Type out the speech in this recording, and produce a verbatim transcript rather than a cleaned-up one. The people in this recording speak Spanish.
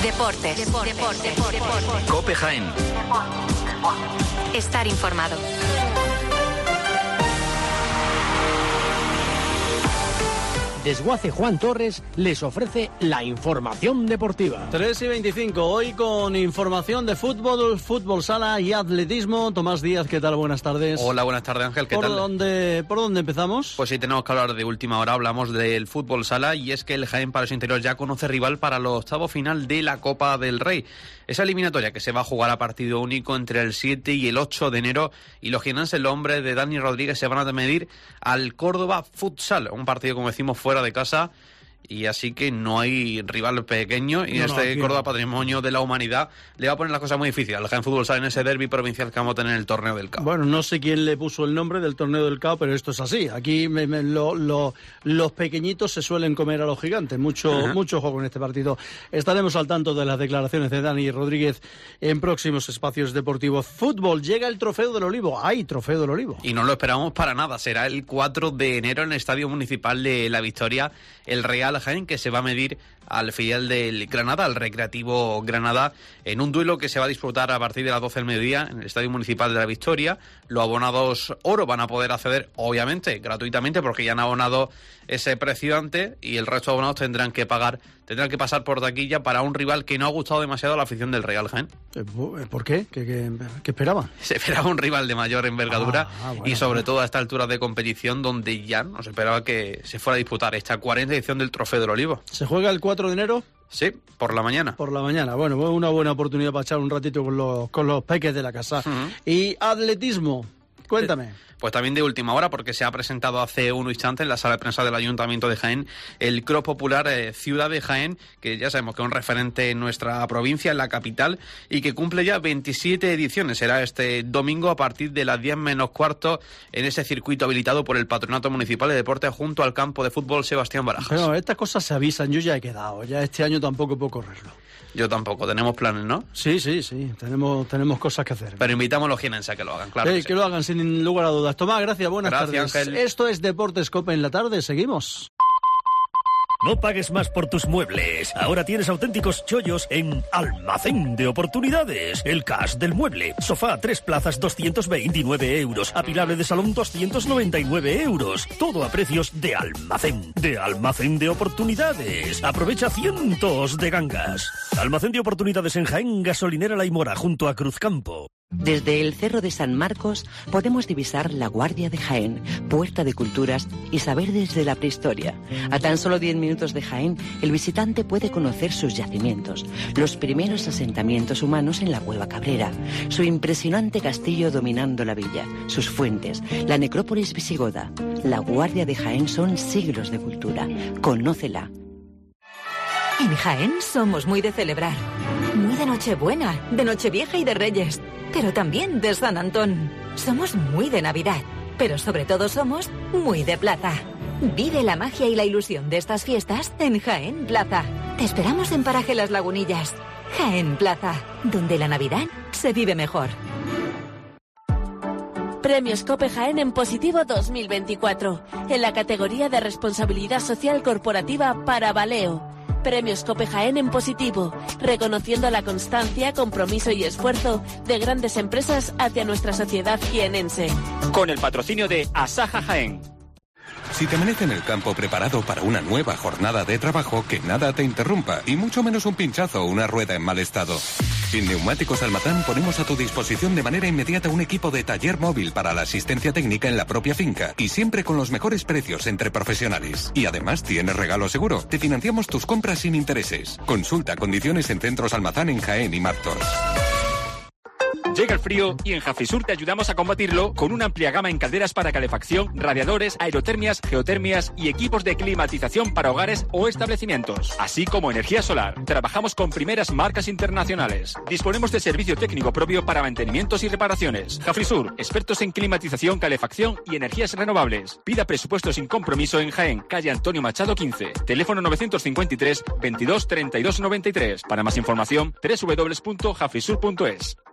Deportes. Deportes. Deportes. Deportes. COPE Jaén. Estar informado. Desguace Juan Torres les ofrece la información deportiva. tres y veinticinco, hoy con información de fútbol, fútbol sala y atletismo. Tomás Díaz, ¿qué tal? Buenas tardes. Hola, buenas tardes, Ángel, ¿qué ¿Por tal? Dónde, ¿Por dónde empezamos? Pues sí, tenemos que hablar de última hora, hablamos del fútbol sala y es que el Jaén Palacio Interior ya conoce rival para los octavos final de la Copa del Rey. Esa eliminatoria que se va a jugar a partido único entre el siete y el ocho de enero y los jienenses, el hombre de Dani Rodríguez, se van a medir al Córdoba Futsal, un partido, como decimos, fuera de casa. Y así que no hay rival pequeño y no, este no, Córdoba Patrimonio de la Humanidad le va a poner las cosas muy difíciles al Jaén Fútbol Sala en ese derbi provincial que vamos a tener en el Torneo del Cao. Bueno, no sé quién le puso el nombre del Torneo del Cao, pero esto es así. Aquí me, me, lo, lo, los pequeñitos se suelen comer a los gigantes. Mucho, uh-huh. mucho juego en este partido. Estaremos al tanto de las declaraciones de Dani Rodríguez en próximos espacios deportivos. Fútbol, llega el Trofeo del Olivo. ¡Ay, Trofeo del Olivo! Y no lo esperamos para nada. Será el cuatro de enero en el Estadio Municipal de La Victoria, el Real Jaén, que se va a medir al filial del Granada, al Recreativo Granada, en un duelo que se va a disputar a partir de las doce del mediodía en el Estadio Municipal de La Victoria. Los abonados oro van a poder acceder, obviamente, gratuitamente, porque ya han abonado ese precio antes, y el resto de abonados tendrán que pagar, tendrán que pasar por taquilla para un rival que no ha gustado demasiado a la afición del Real Jaén. ¿Por qué? ¿Qué, qué, qué esperaban? Se esperaba un rival de mayor envergadura ah, ah, bueno, y sobre bueno. todo a esta altura de competición donde ya no se esperaba que se fuera a disputar esta cuarenta edición del Trofeo del Olivo. ¿Se juega el cuatro de enero? Sí, por la mañana. Por la mañana, bueno, una buena oportunidad para echar un ratito con los, con los peques de la casa. Uh-huh. Y atletismo, cuéntame. Sí. Pues también de última hora, porque se ha presentado hace un instante en la sala de prensa del Ayuntamiento de Jaén el Cross Popular eh, Ciudad de Jaén, que ya sabemos que es un referente en nuestra provincia, en la capital, y que cumple ya veintisiete ediciones. Será este domingo a partir de las diez menos cuarto en ese circuito habilitado por el Patronato Municipal de Deportes junto al campo de fútbol Sebastián Barajas. Pero estas cosas se avisan, yo ya he quedado, ya este año tampoco puedo correrlo. Yo tampoco, tenemos planes, ¿no? Sí, sí, sí, tenemos tenemos cosas que hacer. Pero invitamos a los jienenses a que lo hagan, claro. Sí, que, que sí. lo hagan sin lugar a dudas. Tomás, gracias, buenas gracias, tardes. Ángel. Esto es Deportes COPE en la tarde, seguimos. No pagues más por tus muebles. Ahora tienes auténticos chollos en Almacén de Oportunidades. El cash del mueble. Sofá tres plazas doscientos veintinueve euros. Apilable de salón doscientos noventa y nueve euros. Todo a precios de almacén. De Almacén de Oportunidades. Aprovecha cientos de gangas. Almacén de Oportunidades en Jaén, Gasolinera La Imora, junto a Cruzcampo. Desde el Cerro de San Marcos podemos divisar la Guardia de Jaén, puerta de culturas y saber desde la prehistoria. A tan solo diez minutos de Jaén, el visitante puede conocer sus yacimientos, los primeros asentamientos humanos en la Cueva Cabrera, su impresionante castillo dominando la villa, sus fuentes, la necrópolis visigoda. La Guardia de Jaén son siglos de cultura. Conócela. En Jaén somos muy de celebrar, muy de Nochebuena, de Nochevieja y de Reyes, pero también de San Antón. Somos muy de Navidad, pero sobre todo somos muy de Plaza. Vive la magia y la ilusión de estas fiestas en Jaén Plaza. Te esperamos en Paraje Las Lagunillas. Jaén Plaza, donde la Navidad se vive mejor. Premios COPE Jaén en Positivo dos mil veinticuatro, en la categoría de Responsabilidad Social Corporativa para Valeo. Premios COPE Jaén en Positivo, reconociendo la constancia, compromiso y esfuerzo de grandes empresas hacia nuestra sociedad jienense. Con el patrocinio de Asaja Jaén. Si te amanece en el campo preparado para una nueva jornada de trabajo, que nada te interrumpa, y mucho menos un pinchazo o una rueda en mal estado. En Neumáticos Almazán ponemos a tu disposición de manera inmediata un equipo de taller móvil para la asistencia técnica en la propia finca, y siempre con los mejores precios entre profesionales. Y además tienes regalo seguro, te financiamos tus compras sin intereses. Consulta condiciones en Centros Almazán en Jaén y Martos. Llega el frío y en Jafisur te ayudamos a combatirlo con una amplia gama en calderas para calefacción, radiadores, aerotermias, geotermias y equipos de climatización para hogares o establecimientos, así como energía solar. Trabajamos con primeras marcas internacionales. Disponemos de servicio técnico propio para mantenimientos y reparaciones. Jafisur, expertos en climatización, calefacción y energías renovables. Pida presupuesto sin compromiso en Jaén, calle Antonio Machado quince. Teléfono novecientos cincuenta y tres, veintidós, treinta y dos noventa y tres. Para más información, doble u doble u doble u punto jafisur punto es.